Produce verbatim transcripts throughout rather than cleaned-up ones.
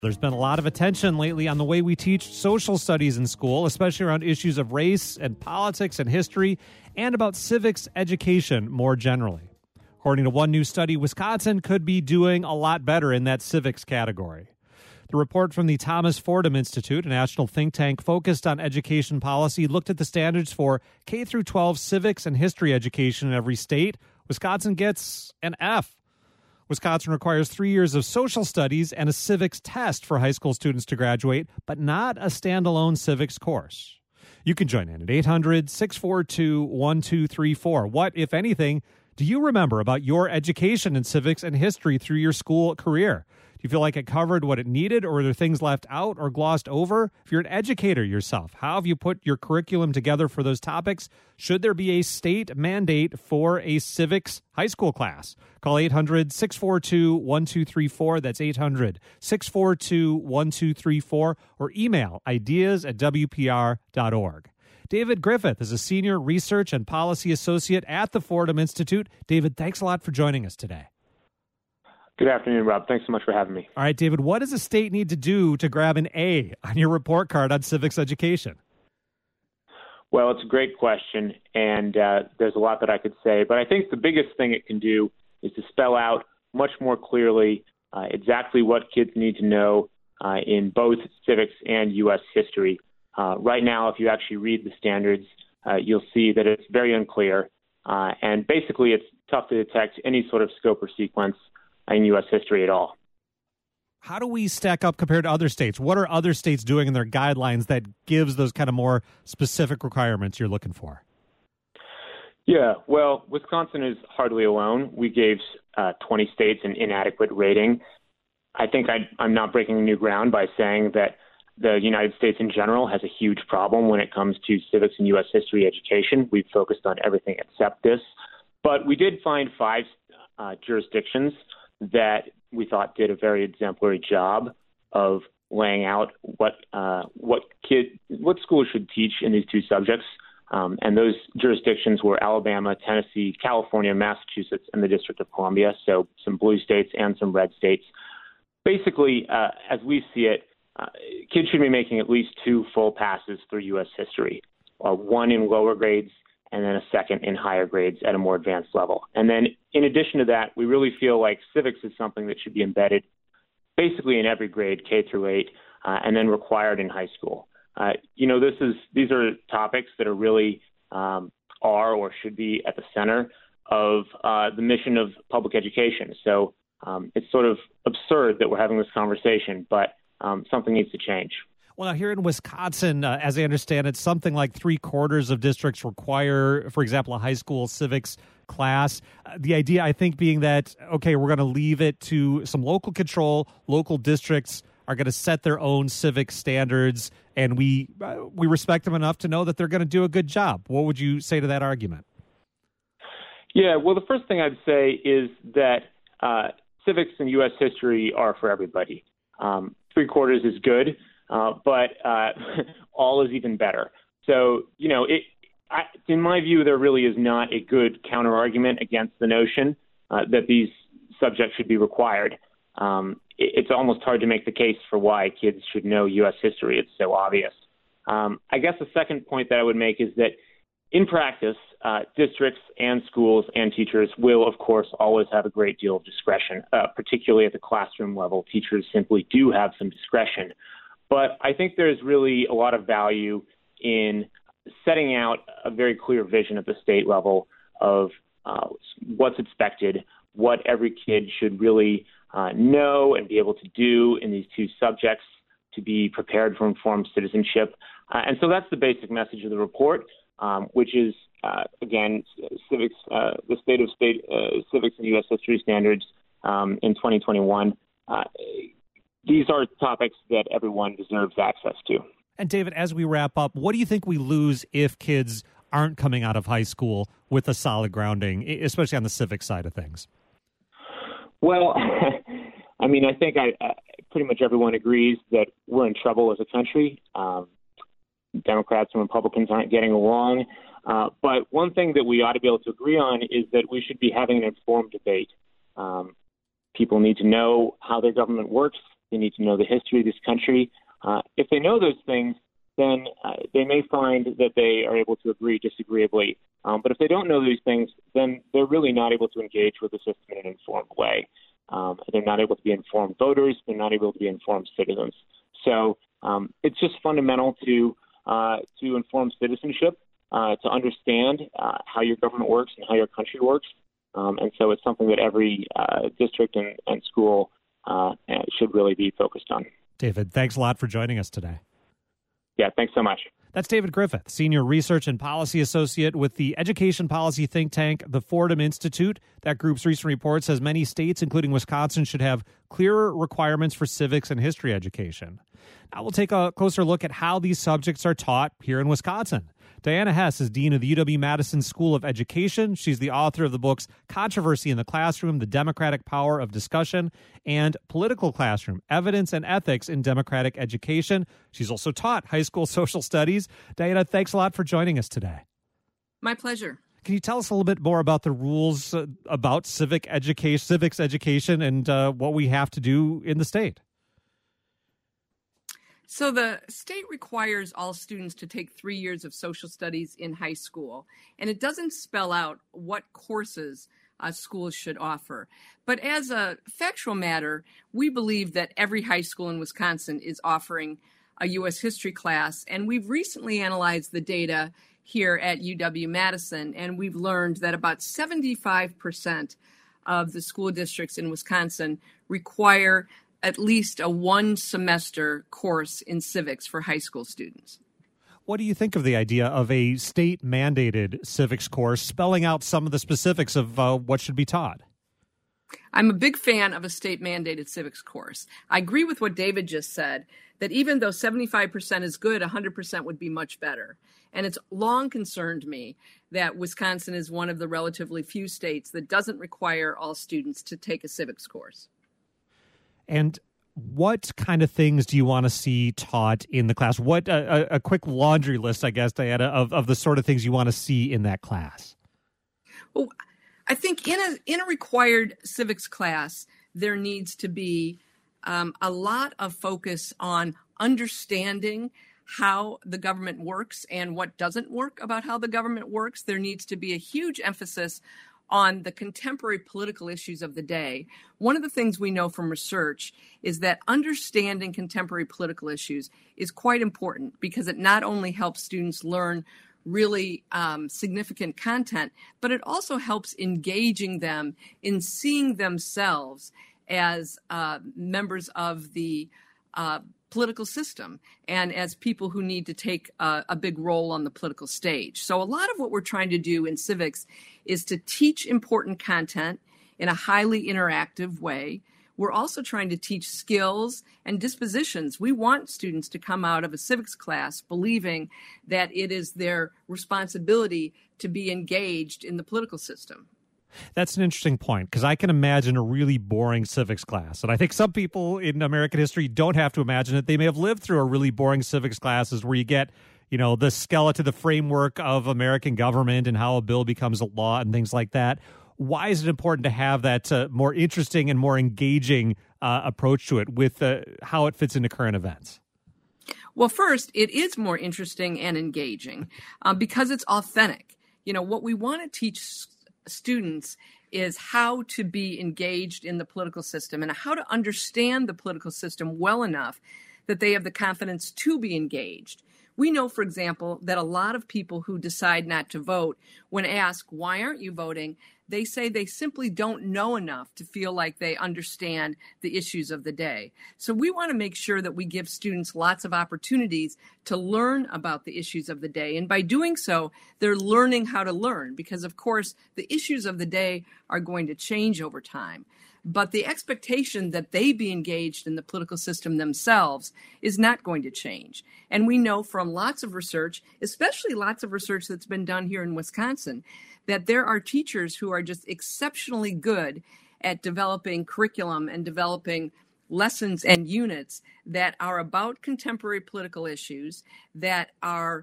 There's been a lot of attention lately on the way we teach social studies in school, especially around issues of race and politics and history, and about civics education more generally. According to one new study, Wisconsin could be doing a lot better in that civics category. The report from the Thomas Fordham Institute, a national think tank focused on education policy, looked at the standards for K through twelve civics and history education in every state. Wisconsin gets an F. Wisconsin requires three years of social studies and a civics test for high school students to graduate, but not a standalone civics course. You can join in at eight hundred, six four two, one two three four. What, if anything, do you remember about your education in civics and history through your school career? Do you feel like it covered what it needed, or are there things left out or glossed over? If you're an educator yourself, how have you put your curriculum together for those topics? Should there be a state mandate for a civics high school class? Call eight hundred, six four two, one two three four. That's eight hundred, six four two, one two three four. Or email ideas at w p r dot org. David Griffith is a senior research and policy associate at the Fordham Institute. David, thanks a lot for joining us today. Good afternoon, Rob. Thanks so much for having me. All right, David, what does a state need to do to grab an A on your report card on civics education? Well, it's a great question, and uh, there's a lot that I could say. But I think the biggest thing it can do is to spell out much more clearly uh, exactly what kids need to know uh, in both civics and U S history. Uh, right now, if you actually read the standards, uh, you'll see that it's very unclear. Uh, and basically, it's tough to detect any sort of scope or sequence in U S history at all. How do we stack up compared to other states? What are other states doing in their guidelines that gives those kind of more specific requirements you're looking for? Yeah, well, Wisconsin is hardly alone. We gave uh, twenty states an inadequate rating. I think I, I'm not breaking new ground by saying that the United States in general has a huge problem when it comes to civics and U S history education. We've focused on everything except this. But we did find five uh, jurisdictions that we thought did a very exemplary job of laying out what uh, what kid what schools should teach in these two subjects. Um, and those jurisdictions were Alabama, Tennessee, California, Massachusetts, and the District of Columbia, so some blue states and some red states. Basically, uh, as we see it, uh, kids should be making at least two full passes through U S history, uh, one in lower grades and then a second in higher grades at a more advanced level. And then in addition to that, we really feel like civics is something that should be embedded basically in every grade, K through eight, uh, and then required in high school. Uh, you know, this is these are topics that are really um, are or should be at the center of uh, the mission of public education. So um, it's sort of absurd that we're having this conversation, but um, something needs to change. Well, now here in Wisconsin, uh, as I understand it, something like three quarters of districts require, for example, a high school civics class. Uh, the idea, I think, being that, okay, we're going to leave it to some local control. Local districts are going to set their own civic standards, and we uh, we respect them enough to know that they're going to do a good job. What would you say to that argument? Yeah, well, the first thing I'd say is that uh, civics and U S history are for everybody. Um, three quarters is good. Uh, but uh, all is even better. So, you know, it, I, in my view, there really is not a good counter-argument against the notion uh, that these subjects should be required. Um, it, it's almost hard to make the case for why kids should know U S history. It's so obvious. Um, I guess the second point that I would make is that in practice, uh, districts and schools and teachers will, of course, always have a great deal of discretion, uh, particularly at the classroom level. Teachers simply do have some discretion. But I think there's really a lot of value in setting out a very clear vision at the state level of uh, what's expected, what every kid should really uh, know and be able to do in these two subjects to be prepared for informed citizenship. Uh, and so that's the basic message of the report, um, which is, uh, again, civics, uh, the state of state uh, civics and U S history standards um, in twenty twenty-one. Uh, These are topics that everyone deserves access to. And David, as we wrap up, what do you think we lose if kids aren't coming out of high school with a solid grounding, especially on the civic side of things? Well, I mean, I think I, uh, pretty much everyone agrees that we're in trouble as a country. Um, Democrats and Republicans aren't getting along. Uh, but one thing that we ought to be able to agree on is that we should be having an informed debate. Um, people need to know how their government works. They need to know the history of this country. Uh, if they know those things, then uh, they may find that they are able to agree disagreeably. Um, but if they don't know these things, then they're really not able to engage with the system in an informed way. Um, they're not able to be informed voters. They're not able to be informed citizens. So um, it's just fundamental to uh, to informed citizenship, uh, to understand uh, how your government works and how your country works. Um, and so it's something that every uh, district and, and school uh, should really be focused on. David, thanks a lot for joining us today. Yeah, thanks so much. That's David Griffith, Senior Research and Policy Associate with the education policy think tank, the Fordham Institute. That group's recent report says many states, including Wisconsin, should have clearer requirements for civics and history education. Now we'll take a closer look at how these subjects are taught here in Wisconsin. Diana Hess is Dean of the U W-Madison School of Education. She's the author of the books Controversy in the Classroom, The Democratic Power of Discussion, and Political Classroom, Evidence and Ethics in Democratic Education. She's also taught high school social studies. Diana, thanks a lot for joining us today. My pleasure. Can you tell us a little bit more about the rules uh, about civic education, civics education and uh, what we have to do in the state? So the state requires all students to take three years of social studies in high school, and it doesn't spell out what courses uh, schools should offer. But as a factual matter, we believe that every high school in Wisconsin is offering a U S history class, and we've recently analyzed the data here at U W-Madison, and we've learned that about seventy-five percent of the school districts in Wisconsin require at least a one semester course in civics for high school students. What do you think of the idea of a state mandated civics course spelling out some of the specifics of uh, what should be taught? I'm a big fan of a state mandated civics course. I agree with what David just said, that even though seventy-five percent is good, one hundred percent would be much better. And it's long concerned me that Wisconsin is one of the relatively few states that doesn't require all students to take a civics course. And what kind of things do you want to see taught in the class? What uh, a, a quick laundry list, I guess, Diana, of, of the sort of things you want to see in that class? Well, I think in a in a required civics class, there needs to be um, a lot of focus on understanding how the government works and what doesn't work about how the government works. There needs to be a huge emphasis on the contemporary political issues of the day. One of the things we know from research is that understanding contemporary political issues is quite important because it not only helps students learn really um, significant content, but it also helps engaging them in seeing themselves as uh, members of the uh, political system and as people who need to take a, a big role on the political stage. So a lot of what we're trying to do in civics is to teach important content in a highly interactive way. We're also trying to teach skills and dispositions. We want students to come out of a civics class believing that it is their responsibility to be engaged in the political system. That's an interesting point, because I can imagine a really boring civics class. And I think some people in American history don't have to imagine it. They may have lived through a really boring civics classes where you get, you know, the skeleton, the framework of American government and how a bill becomes a law and things like that. Why is it important to have that uh, more interesting and more engaging uh, approach to it with uh, how it fits into current events? Well, first, it is more interesting and engaging uh, because it's authentic. You know, what we want to teach students is how to be engaged in the political system and how to understand the political system well enough that they have the confidence to be engaged. We know, for example, that a lot of people who decide not to vote, when asked, why aren't you voting, they say they simply don't know enough to feel like they understand the issues of the day. So we want to make sure that we give students lots of opportunities to learn about the issues of the day. And by doing so, they're learning how to learn because, of course, the issues of the day are going to change over time. But the expectation that they be engaged in the political system themselves is not going to change. And we know from lots of research, especially lots of research that's been done here in Wisconsin, that there are teachers who are just exceptionally good at developing curriculum and developing lessons and units that are about contemporary political issues, that are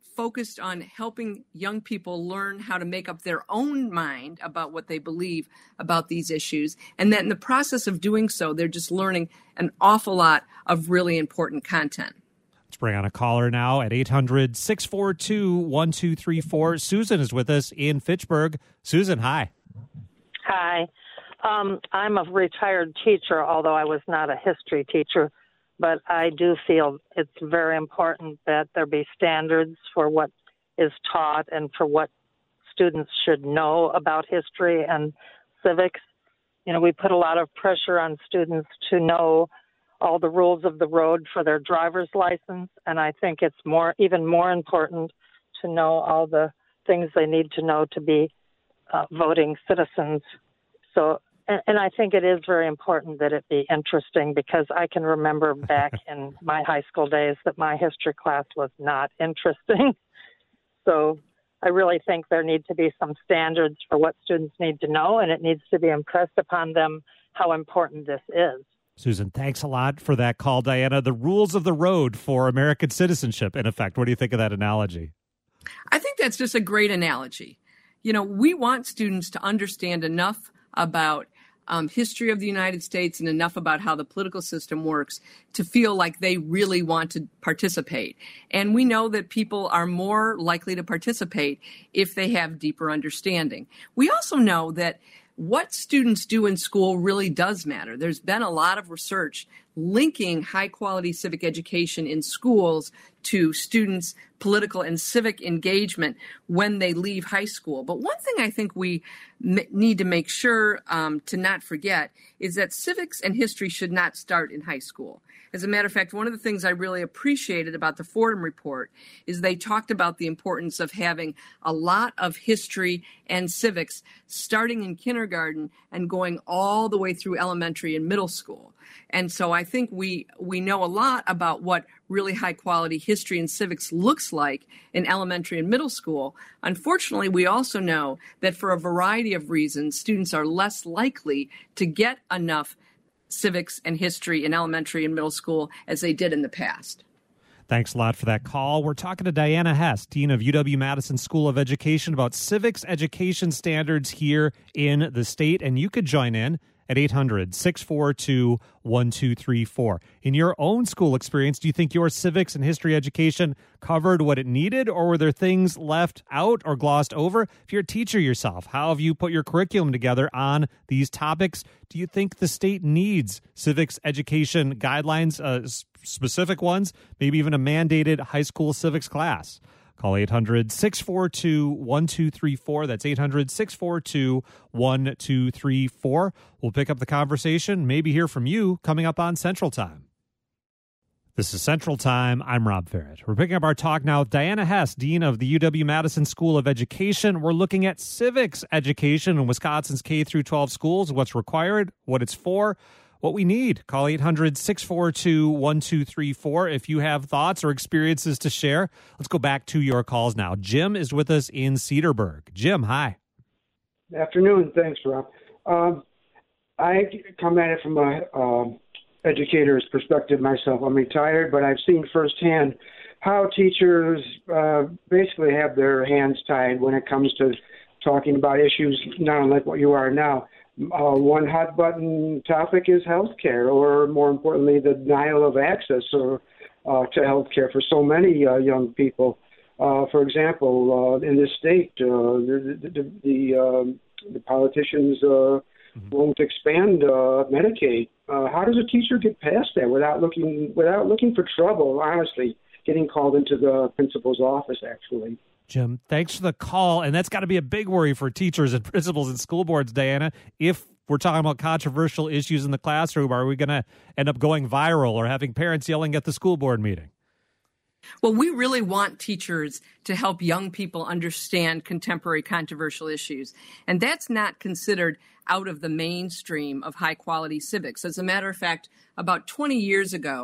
focused on helping young people learn how to make up their own mind about what they believe about these issues. And that in the process of doing so, they're just learning an awful lot of really important content. Let's bring on a caller now at eight hundred, six four two, one two three four. Susan is with us in Fitchburg. Susan, hi. Hi. Um, I'm a retired teacher, although I was not a history teacher. But I do feel it's very important that there be standards for what is taught and for what students should know about history and civics. You know, we put a lot of pressure on students to know all the rules of the road for their driver's license, and I think it's more, even more important to know all the things they need to know to be uh, voting citizens. So, and, and I think it is very important that it be interesting, because I can remember back in my high school days that my history class was not interesting. So I really think there need to be some standards for what students need to know, and it needs to be impressed upon them how important this is. Susan, thanks a lot for that call, Diana. The rules of the road for American citizenship, in effect. What do you think of that analogy? I think that's just a great analogy. You know, we want students to understand enough about um, history of the United States and enough about how the political system works to feel like they really want to participate. And we know that people are more likely to participate if they have deeper understanding. We also know that what students do in school really does matter. There's been a lot of research linking high-quality civic education in schools to students' political and civic engagement when they leave high school. But one thing I think we m- need to make sure um, to not forget is that civics and history should not start in high school. As a matter of fact, one of the things I really appreciated about the Fordham Report is they talked about the importance of having a lot of history and civics starting in kindergarten and going all the way through elementary and middle school. And so I think we we know a lot about what really high quality history and civics looks like in elementary and middle school. Unfortunately, we also know that for a variety of reasons, students are less likely to get enough civics and history in elementary and middle school as they did in the past. Thanks a lot for that call. We're talking to Diana Hess, Dean of U W-Madison School of Education, about civics education standards here in the state. And you could join in at eight hundred, six four two, one two three four. In your own school experience, do you think your civics and history education covered what it needed, or were there things left out or glossed over? If you're a teacher yourself, how have you put your curriculum together on these topics? Do you think the state needs civics education guidelines, uh, specific ones, maybe even a mandated high school civics class? Call eight hundred, six four two, one two three four. That's eight hundred, six four two, one two three four. We'll pick up the conversation, maybe hear from you coming up on Central Time. This is Central Time. I'm Rob Farrett. We're picking up our talk now with Diana Hess, Dean of the U W-Madison School of Education. We're looking at civics education in Wisconsin's K through twelve schools, what's required, what it's for, what we need. Call eight hundred, six four two, one two three four if you have thoughts or experiences to share. Let's go back to your calls now. Jim is with us in Cedarburg. Jim, hi. Afternoon. Thanks, Rob. Um, I come at it from a um, educator's perspective myself. I'm retired, but I've seen firsthand how teachers uh, basically have their hands tied when it comes to talking about issues not unlike what you are now. Uh, one hot button topic is healthcare, or more importantly, the denial of access or, uh, to healthcare for so many uh, young people. Uh, for example, uh, in this state, uh, the the, the, um, the politicians uh, mm-hmm. won't expand uh, Medicaid. Uh, how does a teacher get past that without looking without looking for trouble? Honestly, getting called into the principal's office, actually. Jim, thanks for the call. And that's got to be a big worry for teachers and principals and school boards, Diana. If we're talking about controversial issues in the classroom, are we going to end up going viral or having parents yelling at the school board meeting? Well, we really want teachers to help young people understand contemporary controversial issues. And that's not considered out of the mainstream of high-quality civics. As a matter of fact, about twenty years ago,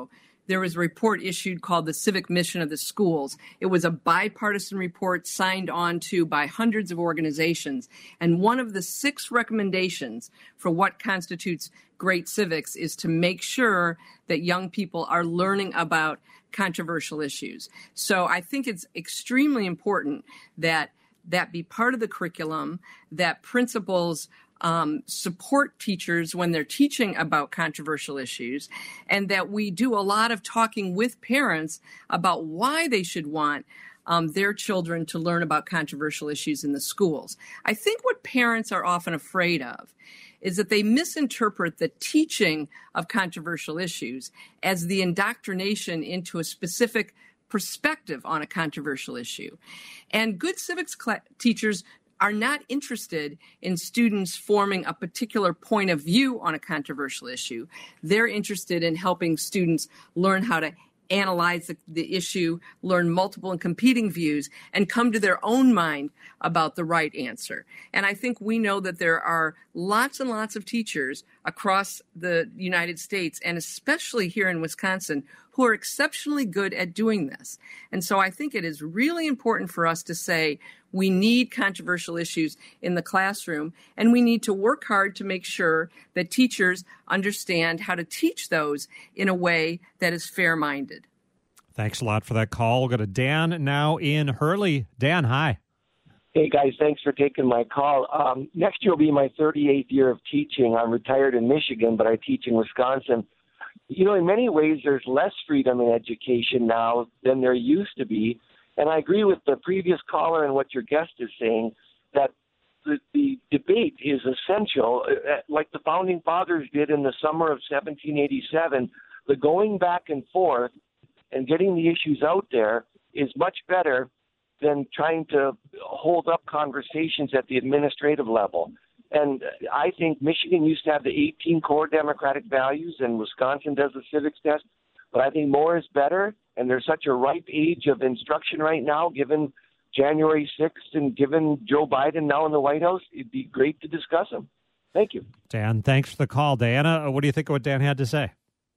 there was a report issued called the Civic Mission of the Schools. It was a bipartisan report signed on to by hundreds of organizations. And one of the six recommendations for what constitutes great civics is to make sure that young people are learning about controversial issues. So I think it's extremely important that that be part of the curriculum, that principals um, support teachers when they're teaching about controversial issues, and that we do a lot of talking with parents about why they should want um, their children to learn about controversial issues in the schools. I think what parents are often afraid of is that they misinterpret the teaching of controversial issues as the indoctrination into a specific perspective on a controversial issue. And good civics cl- teachers are not interested in students forming a particular point of view on a controversial issue. They're interested in helping students learn how to analyze the, the issue, learn multiple and competing views, and come to their own mind about the right answer. And I think we know that there are lots and lots of teachers across the United States, and especially here in Wisconsin, who are exceptionally good at doing this. And so I think it is really important for us to say we need controversial issues in the classroom, and we need to work hard to make sure that teachers understand how to teach those in a way that is fair-minded. Thanks a lot for that call. We'll go to Dan now in Hurley. Dan, hi. Hey, guys, thanks for taking my call. Um, next year will be my thirty-eighth year of teaching. I'm retired in Michigan, but I teach in Wisconsin. You know, in many ways, there's less freedom in education now than there used to be. And I agree with the previous caller and what your guest is saying, that the, the debate is essential. Like the Founding Fathers did in the summer of seventeen eighty-seven, the going back and forth and getting the issues out there is much better than trying to hold up conversations at the administrative level. And I think Michigan used to have the eighteen core democratic values, and Wisconsin does the civics test. But I think more is better, and there's such a ripe age of instruction right now, given January sixth and given Joe Biden now in the White House. It'd be great to discuss them. Thank you. Dan, thanks for the call. Diana, what do you think of what Dan had to say?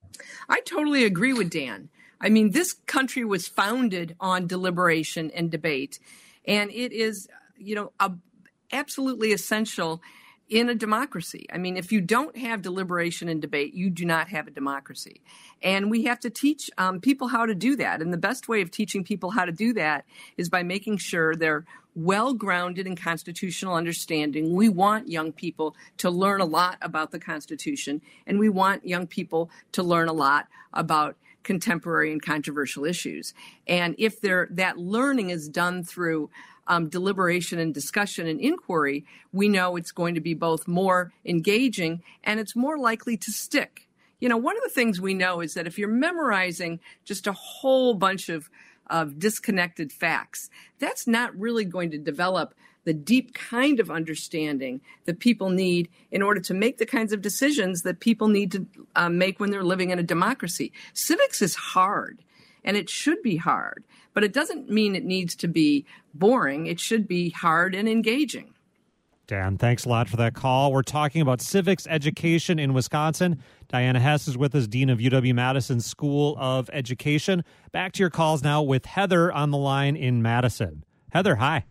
I totally agree with Dan. I mean, this country was founded on deliberation and debate, and it is, you know, a, absolutely essential in a democracy. I mean, if you don't have deliberation and debate, you do not have a democracy. And we have to teach um, people how to do that. And the best way of teaching people how to do that is by making sure they're well-grounded in constitutional understanding. We want young people to learn a lot about the Constitution, and we want young people to learn a lot about contemporary and controversial issues. And if they're, that learning is done through Um, deliberation and discussion and inquiry, we know it's going to be both more engaging and it's more likely to stick. You know, one of the things we know is that if you're memorizing just a whole bunch of, of disconnected facts, that's not really going to develop the deep kind of understanding that people need in order to make the kinds of decisions that people need to uh, make when they're living in a democracy. Civics is hard, and it should be hard, but it doesn't mean it needs to be boring. It should be hard and engaging. Dan, thanks a lot for that call. We're talking about civics education in Wisconsin. Diana Hess is with us, Dean of U W-Madison School of Education. Back to your calls now with Heather on the line in Madison. Heather, hi.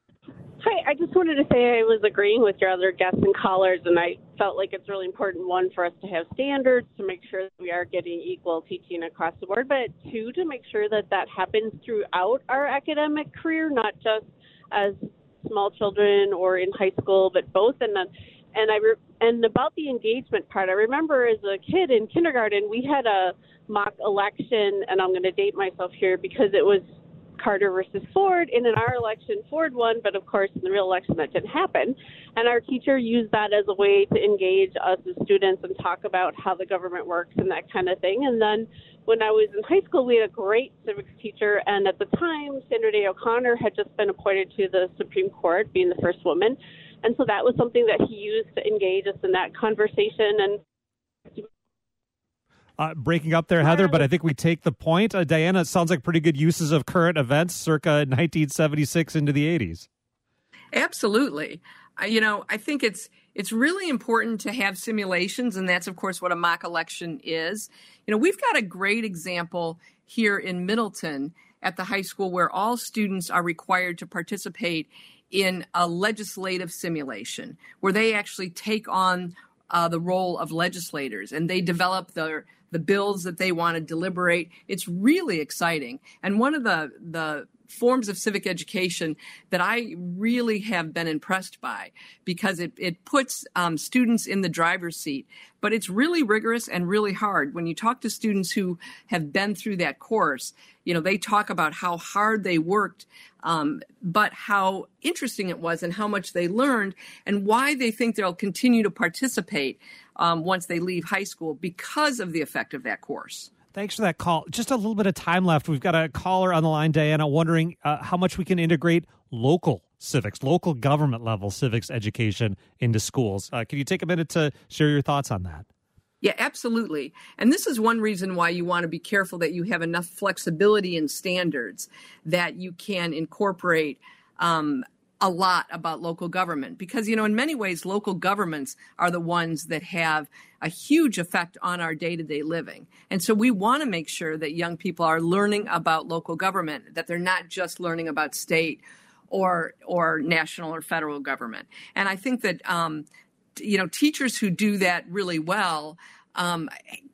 Hi, I just wanted to say I was agreeing with your other guests and callers, and I felt like it's really important, one, for us to have standards to make sure that we are getting equal teaching across the board, but two, to make sure that that happens throughout our academic career, not just as small children or in high school, but both. And then, and I re- and about the engagement part, I remember as a kid in kindergarten, we had a mock election, and I'm going to date myself here because it was Carter versus Ford, and in our election, Ford won, but of course, in the real election, that didn't happen. And our teacher used that as a way to engage us as students and talk about how the government works and that kind of thing. And then when I was in high school, we had a great civics teacher, and at the time, Sandra Day O'Connor had just been appointed to the Supreme Court, being the first woman. And so that was something that he used to engage us in that conversation. And Uh, breaking up there, Heather, but I think we take the point. Uh, Diana, it sounds like pretty good uses of current events circa nineteen seventy-six into the eighties. Absolutely. Uh, you know, I think it's It's really important to have simulations, and that's, of course, what a mock election is. You know, we've got a great example here in Middleton at the high school where all students are required to participate in a legislative simulation where they actually take on uh, the role of legislators and they develop the the bills that they want to deliberate. It's really exciting. And one of the the forms of civic education that I really have been impressed by, because it, it puts um, students in the driver's seat, but it's really rigorous and really hard. When you talk to students who have been through that course, you know, they talk about how hard they worked, um, but how interesting it was and how much they learned and why they think they'll continue to participate um, once they leave high school because of the effect of that course. Thanks for that call. Just a little bit of time left. We've got a caller on the line, Diana, wondering uh, how much we can integrate local civics, local government level civics education into schools. Uh, can you take a minute to share your thoughts on that? Yeah, absolutely. And this is one reason why you want to be careful that you have enough flexibility in standards that you can incorporate um, a lot about local government. Because, you know, in many ways, local governments are the ones that have a huge effect on our day-to-day living. And so we want to make sure that young people are learning about local government, that they're not just learning about state or or national or federal government. And I think that, um, you know, teachers who do that really well um,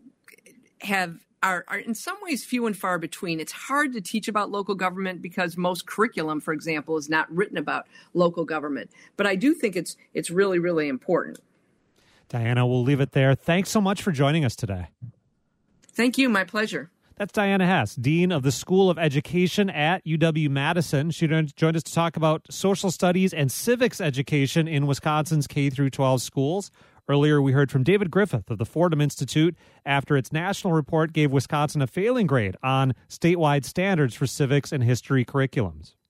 have Are, are in some ways few and far between. It's hard to teach about local government because most curriculum, for example, is not written about local government. But I do think it's it's really, really important. Diana, we'll leave it there. Thanks so much for joining us today. Thank you. My pleasure. That's Diana Hess, Dean of the School of Education at U W-Madison. She joined us to talk about social studies and civics education in Wisconsin's K through twelve schools. Earlier, we heard from David Griffith of the Fordham Institute after its national report gave Wisconsin a failing grade on statewide standards for civics and history curriculums.